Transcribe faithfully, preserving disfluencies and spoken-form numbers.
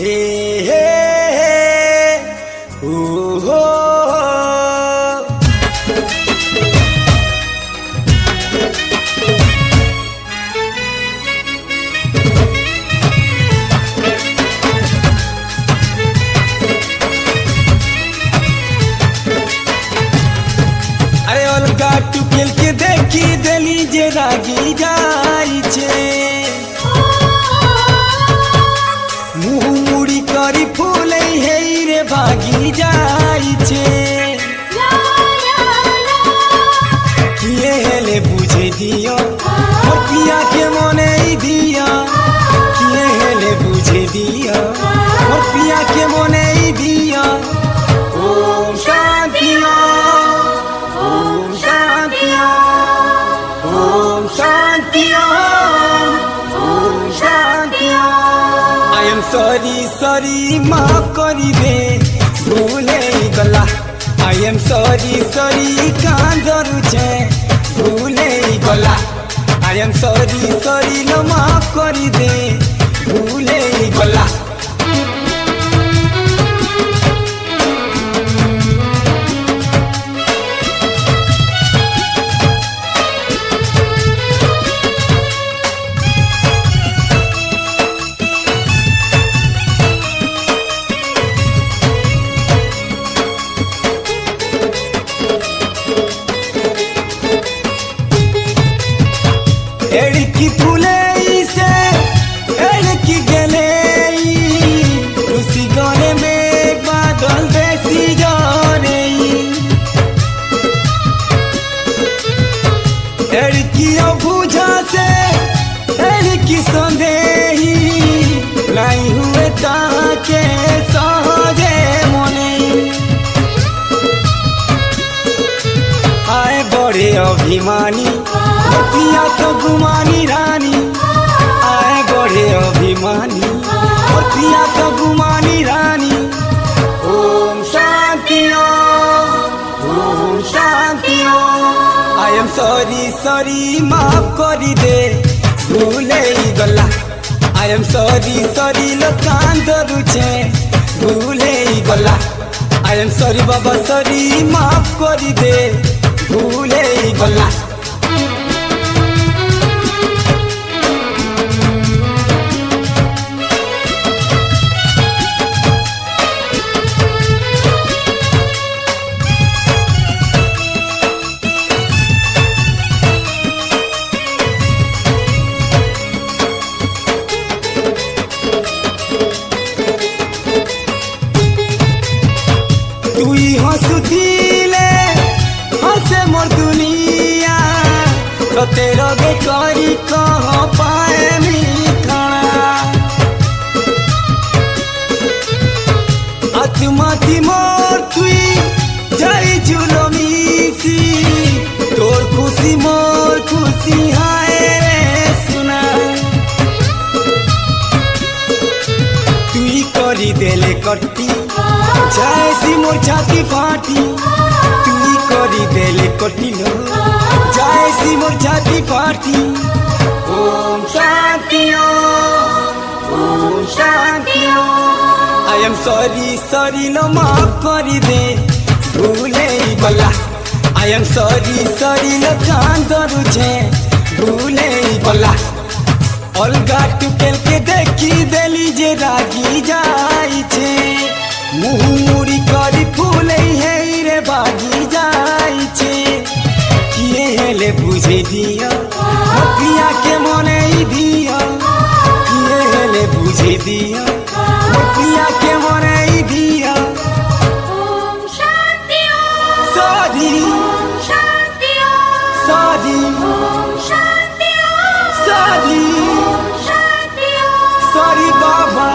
Hey, hey, hey. Ooh, oh, oh. अरे अलगा टुकेल के देखी देली जे रागी जाई छे मुँह मुड़ी करी फूले हे रे भागी जाई छे किए हेले बुझे दियो और पिया के मने दिया किए हेले बुझे दिया और पिया के मने दिया ओम शांति ओम शांति ओम शांति ओम शांति I am sorry sorry माफ करी दे भूले गला I am sorry sorry कांदरू छे भूले गला I am sorry sorry लो माफ करी दे भूले गला एड़की फूले से एड़की गले उसी गाने में बादल बेसी जाने एड़की बुझा से एड़की संदेही नहीं हुए ताके सहजे मने आए बड़े अभिमानी पिया तो गुमानी रानी आए बड़े अभिमानी और पिया तो गुमानी रानी ओम शांति ओम शांति आई एम सॉरी सॉरी माफ करी दे भूले गला आई एम सॉरी सॉरी लो कांदरू छे भूले गला आई एम सॉरी बाबा सॉरी माफ करी दे भूले गला तुई हंसुतीले हंसे मोर दुनिया तो तेरा बेकारी कहाँ पाए मिठाना आत्मा की मोर तुई जाई झूलो मीसी तोर खुशी मोर खुशी हाय रे सुना तुई करी देले कट्टी जैसी मोर छाती फाटी तुई करी देले कटिलो जैसी मोर छाती फाटी ओम शांति ओम शांति आई एम सॉरी सॉरी लो माफ करी दे भूले गला आई एम सॉरी सॉरी लो कांदरू छे भूले गला अलगा टुकेल के देखी देली जे रागी जाई छे मुँह मुड़ी करी फूले हे रे बागी जाई छे किए हेले बुझे दिया पिया के मने दिया किए हेले बुझे दिया पिया के मने दिया ओम शांति सॉरी ओम शांति सॉरी ओम शांति सॉरी ओम शांति सॉरी बाबा